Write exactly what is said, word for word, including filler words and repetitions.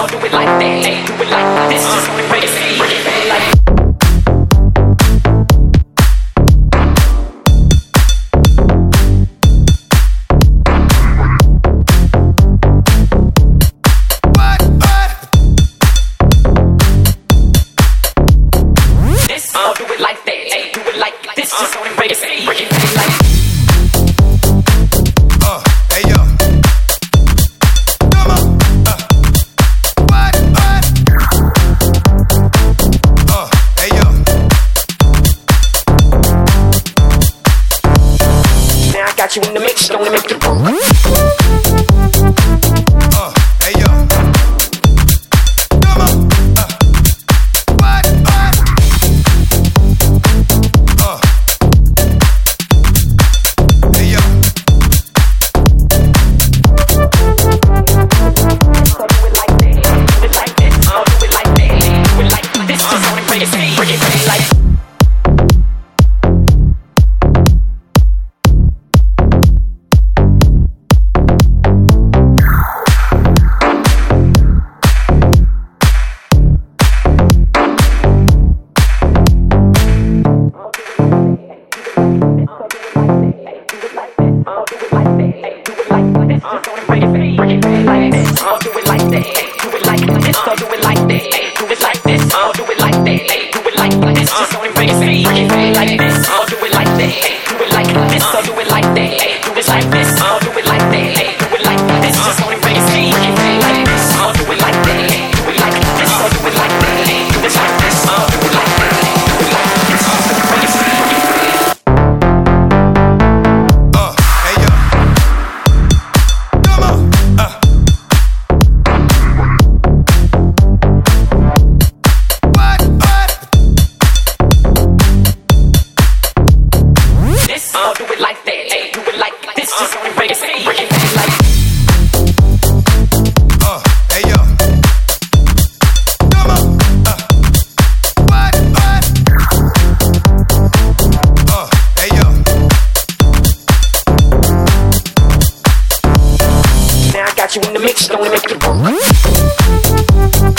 do it like that. Hey, do it like this. Just only way to see. Like. I'll do it like that. Hey, do it like this. Just only way to say. Break it like. Uh, hey yo. Come on. Uh, what? What? Uh, hey yo. Now I got you in the mix. Don't make the room. Uh, hey yo. Come on. You in the mix, don't make it.